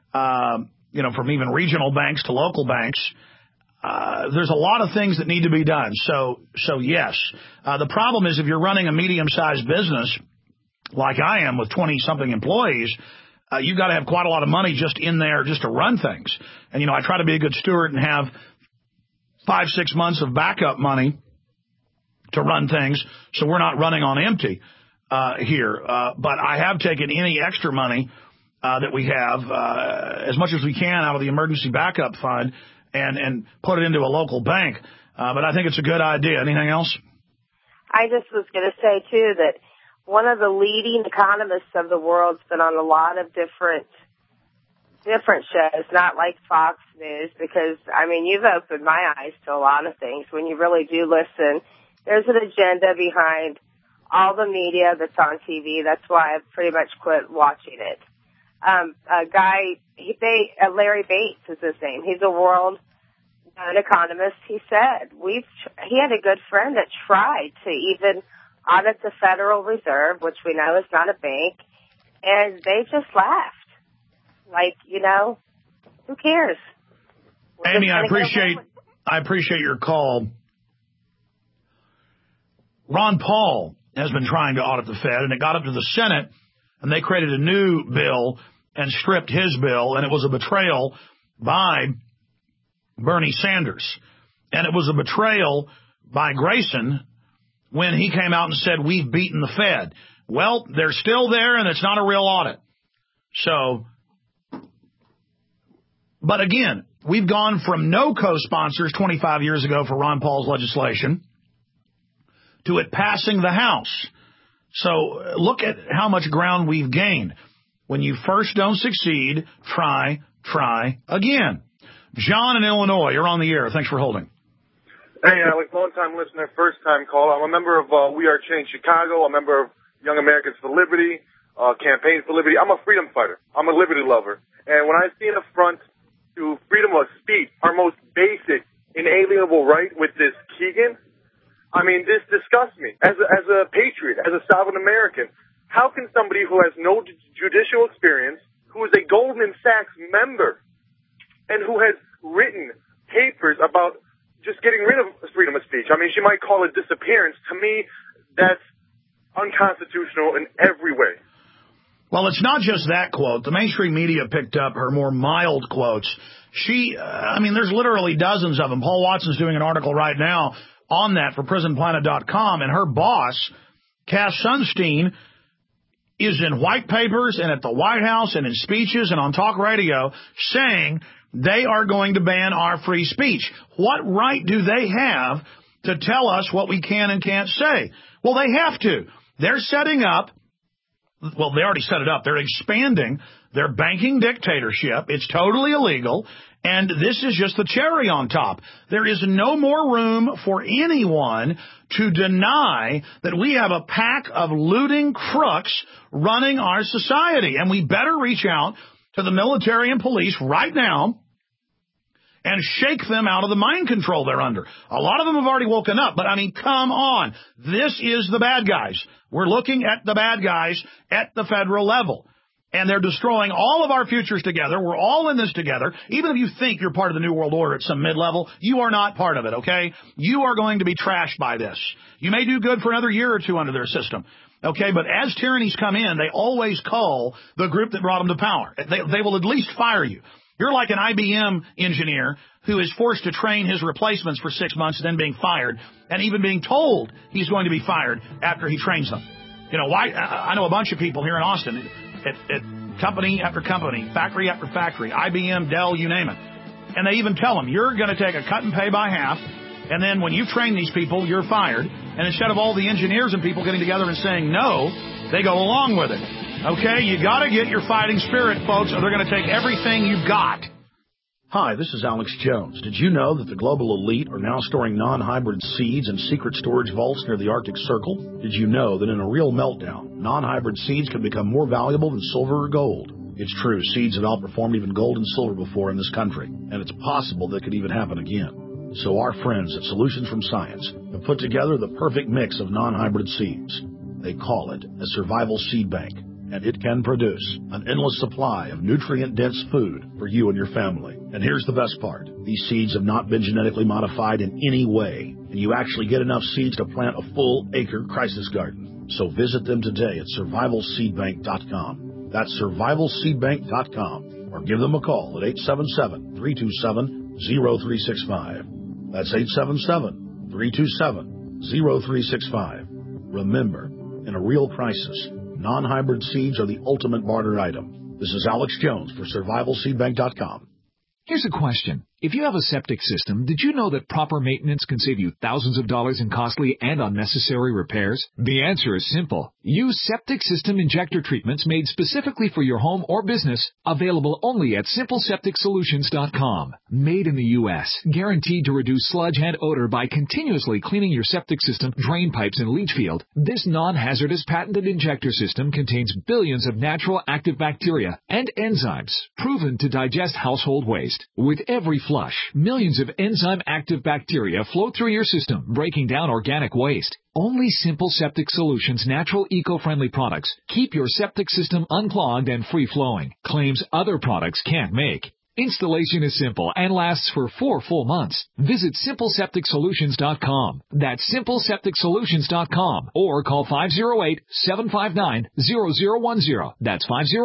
from even regional banks to local banks. There's a lot of things that need to be done. So yes. The problem is if you're running a medium-sized business, like I am with 20-something employees, you've got to have quite a lot of money just in there just to run things. And, I try to be a good steward and have 5-6 months of backup money to run things so we're not running on empty here. But I have taken any extra money that we have, as much as we can out of the emergency backup fund and put it into a local bank. But I think it's a good idea. Anything else?
I just was going to say, too, that one of the leading economists of the world's been on a lot of different shows, not like Fox News, because, you've opened my eyes to a lot of things. When you really do listen, there's an agenda behind all the media that's on TV. That's why I've pretty much quit watching it. Larry Bates is his name. He's a world-known economist. He said he had a good friend that tried to even audit the Federal Reserve, which we know is not a bank, and they just laughed. Like, who cares?
Amy, I appreciate your call. Ron Paul has been trying to audit the Fed, and it got up to the Senate, and they created a new bill and stripped his bill, and it was a betrayal by Bernie Sanders. And it was a betrayal by Grayson when he came out and said, we've beaten the Fed. Well, they're still there, and it's not a real audit. So, but again, we've gone from no co-sponsors 25 years ago for Ron Paul's legislation to it passing the House. So look at how much ground we've gained. When you first don't succeed, try again. John in Illinois, you're on the air. Thanks for holding.
Hey, Alex, long-time listener, first-time caller. I'm a member of We Are Change Chicago, a member of Young Americans for Liberty, Campaign for Liberty. I'm a freedom fighter. I'm a liberty lover. And when I see an affront to freedom of speech, our most basic, inalienable right with this Keegan, this disgusts me. As a patriot, as a sovereign American, how can somebody who has no judicial experience, who is a Goldman Sachs member, and who has written papers about just getting rid of freedom of speech. I mean, she might call it disappearance. To me, that's unconstitutional in every way.
Well, it's not just that quote. The mainstream media picked up her more mild quotes. There's literally dozens of them. Paul Watson's doing an article right now on that for prisonplanet.com, and her boss, Cass Sunstein, is in white papers and at the White House and in speeches and on talk radio saying they are going to ban our free speech. What right do they have to tell us what we can and can't say? Well, they have to. They're setting up. Well, they already set it up. They're expanding their banking dictatorship. It's totally illegal, and this is just the cherry on top. There is no more room for anyone to deny that we have a pack of looting crooks running our society, and we better reach out to the military and police right now and shake them out of the mind control they're under. A lot of them have already woken up, but come on. This is the bad guys. We're looking at the bad guys at the federal level, and they're destroying all of our futures together. We're all in this together. Even if you think you're part of the New World Order at some mid-level, you are not part of it, okay? You are going to be trashed by this. You may do good for another year or two under their system, okay? But as tyrannies come in, they always call the group that brought them to power. They will at least fire you. You're like an IBM engineer who is forced to train his replacements for 6 months, then being fired, and even being told he's going to be fired after he trains them. I know a bunch of people here in Austin at company after company, factory after factory, IBM, Dell, you name it. And they even tell them, you're going to take a cut and pay by half, and then when you train these people, you're fired. And instead of all the engineers and people getting together and saying no, they go along with it. Okay, you got to get your fighting spirit, folks, or they're going to take everything you've got. Hi, this is Alex Jones. Did you know that the global elite are now storing non-hybrid seeds in secret storage vaults near the Arctic Circle? Did you know that in a real meltdown, non-hybrid seeds can become more valuable than silver or gold? It's true, seeds have outperformed even gold and silver before in this country, and it's possible that could even happen again. So our friends at Solutions from Science have put together the perfect mix of non-hybrid seeds. They call it a survival seed bank, and it can produce an endless supply of nutrient-dense food for you and your family. And here's the best part. These seeds have not been genetically modified in any way, and you actually get enough seeds to plant a full-acre crisis garden. So visit them today at survivalseedbank.com. That's survivalseedbank.com, or give them a call at 877-327-0365. That's 877-327-0365. Remember, in a real crisis, non-hybrid seeds are the ultimate barter item. This is Alex Jones for survivalseedbank.com.
Here's a question. If you have a septic system, did you know that proper maintenance can save you thousands of dollars in costly and unnecessary repairs? The answer is simple. Use septic system injector treatments made specifically for your home or business, available only at simplesepticsolutions.com. Made in the U.S., guaranteed to reduce sludge and odor by continuously cleaning your septic system, drain pipes, and leach field, this non-hazardous patented injector system contains billions of natural active bacteria and enzymes proven to digest household waste. With every flush, millions of enzyme-active bacteria flow through your system, breaking down organic waste. Only Simple Septic Solutions' natural eco-friendly products keep your septic system unclogged and free-flowing, claims other products can't make. Installation is simple and lasts for 4 full months. Visit simplesepticsolutions.com. That's simplesepticsolutions.com, or call 508-759-0010. That's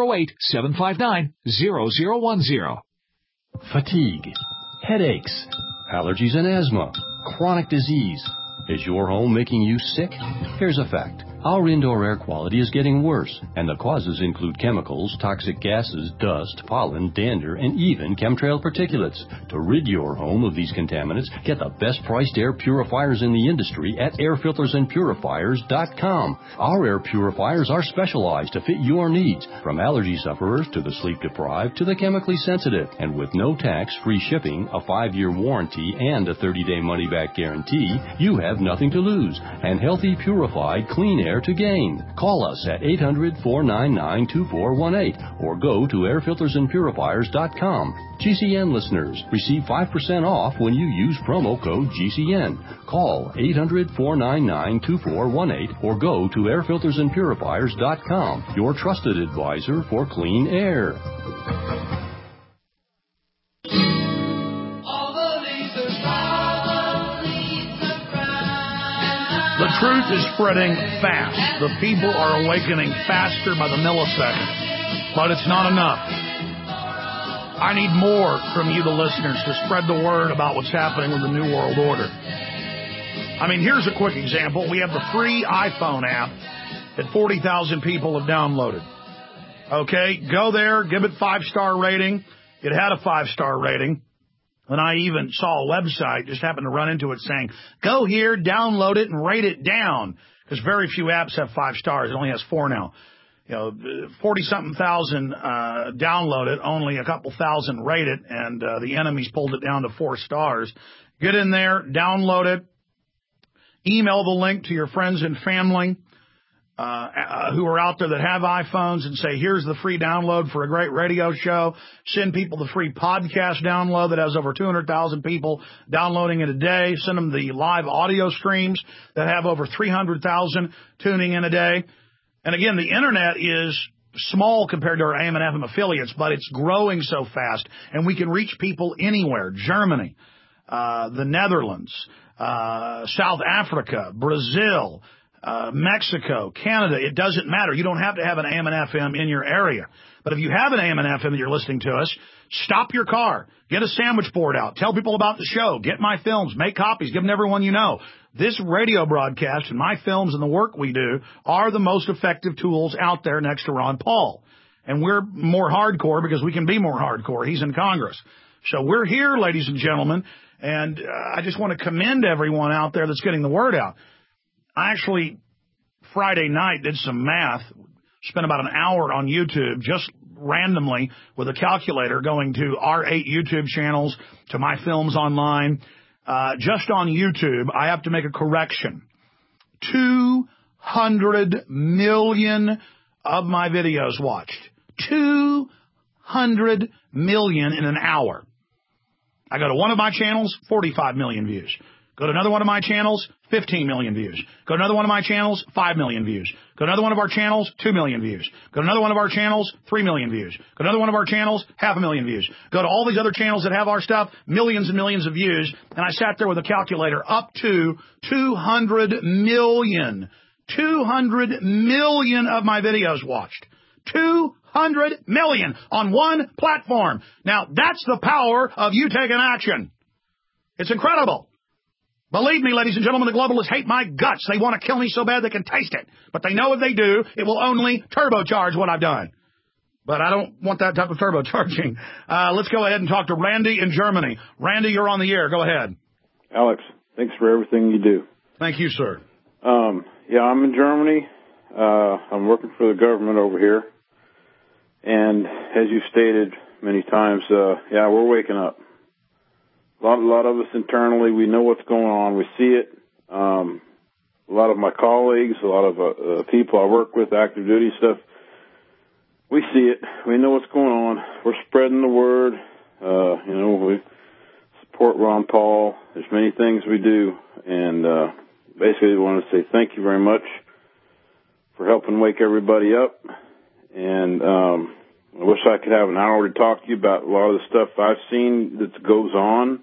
508-759-0010.
Fatigue, headaches, allergies and asthma, chronic disease. Is your home making you sick? Here's a fact. Our indoor air quality is getting worse, and the causes include chemicals, toxic gases, dust, pollen, dander, and even chemtrail particulates. To rid your home of these contaminants, get the best-priced air purifiers in the industry at airfiltersandpurifiers.com. Our air purifiers are specialized to fit your needs, from allergy sufferers to the sleep-deprived to the chemically sensitive. And with no tax, free shipping, a 5-year warranty, and a 30-day money-back guarantee, you have nothing to lose, and healthy, purified, clean air to gain. Call us at 800-499-2418 or go to airfiltersandpurifiers.com. GCN listeners receive 5% off when you use promo code GCN. Call 800-499-2418 or go to airfiltersandpurifiers.com, your trusted advisor for clean air.
All the leaves are
truth is spreading fast. The people are awakening faster by the millisecond. But it's not enough. I need more from you, the listeners, to spread the word about what's happening with the New World Order. I mean, here's a quick example. We have the free iPhone app that 40,000 people have downloaded. Okay, go there, give it 5-star rating. It had a 5-star rating. And I even saw a website, just happened to run into it, saying, go here, download it, and rate it down. Because very few apps have 5 stars. It only has 4 now. 40-something thousand download it, only a couple thousand rate it, and the enemies pulled it down to 4 stars. Get in there, download it, email the link to your friends and family who are out there that have iPhones and say, here's the free download for a great radio show. Send people the free podcast download that has over 200,000 people downloading it a day. Send them the live audio streams that have over 300,000 tuning in a day. And again, the internet is small compared to our AM and FM affiliates, but it's growing so fast, and we can reach people anywhere. Germany, the Netherlands, South Africa, Brazil, Mexico, Canada. It doesn't matter. You don't have to have an AM and FM in your area. But if you have an AM and FM that you're listening to us, stop your car. Get a sandwich board out. Tell people about the show. Get my films. Make copies. Give them to everyone you know. This radio broadcast and my films and the work we do are the most effective tools out there next to Ron Paul. And we're more hardcore because we can be more hardcore. He's in Congress. So we're here, ladies and gentlemen, and I just want to commend everyone out there that's getting the word out. I actually, Friday night, did some math, spent about an hour on YouTube just randomly with a calculator going to our 8 YouTube channels, to my films online. Just on YouTube, I have to make a correction. 200 million of my videos watched. 200 million in an hour. I go to one of my channels, 45 million views. Go to another one of my channels, 15 million views. Go to another one of my channels, 5 million views. Go to another one of our channels, 2 million views. Go to another one of our channels, 3 million views. Go to another one of our channels, 500,000 views. Go to all these other channels that have our stuff, millions and millions of views. And I sat there with a calculator up to 200 million. 200 million of my videos watched. 200 million on one platform. Now, that's the power of you taking action. It's incredible. Believe me, ladies and gentlemen, the globalists hate my guts. They want to kill me so bad they can taste it. But they know if they do, it will only turbocharge what I've done. But I don't want that type of turbocharging. Let's go ahead and talk to Randy in Germany. Randy, you're on the air. Go ahead.
Alex, thanks for everything you do.
Thank you, sir.
Yeah, I'm in Germany. I'm working for the government over here. And as you stated many times, yeah, we're waking up. A lot of us internally, we know what's going on. We see it. A lot of my colleagues, a lot of people I work with, active duty stuff, we see it. We know what's going on. We're spreading the word. We support Ron Paul. There's many things we do. And basically I want to say thank you very much for helping wake everybody up. And I wish I could have an hour to talk to you about a lot of the stuff I've seen that goes on.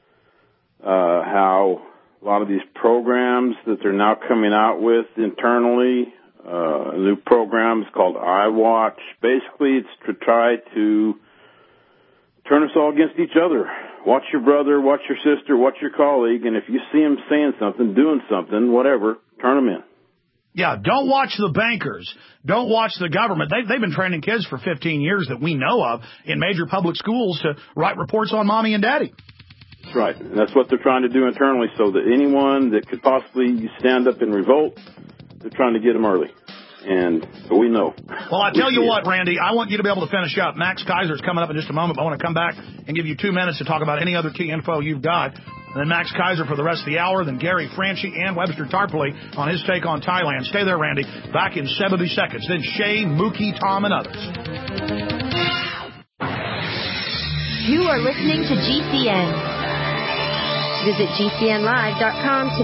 How a lot of these programs that they're now coming out with internally, a new program is called iWatch. Basically, it's to try to turn us all against each other. Watch your brother, watch your sister, watch your colleague, and if you see them saying something, doing something, whatever, turn them in.
Yeah, don't watch the bankers. Don't watch the government. They've been training kids for 15 years that we know of in major public schools to write reports on mommy and daddy.
That's right. And that's what they're trying to do internally, so that anyone that could possibly stand up and revolt, they're trying to get them early. But we know.
Well, I tell you what, Randy, I want you to be able to finish up. Max Kaiser's coming up in just a moment, but I want to come back and give you 2 minutes to talk about any other key info you've got. And then Max Kaiser for the rest of the hour, then Gary Franchi and Webster Tarpley on his take on Thailand. Stay there, Randy. Back in 70 seconds. Then Shay, Mookie, Tom, and others.
You are listening to GCN. Visit GCNlive.com to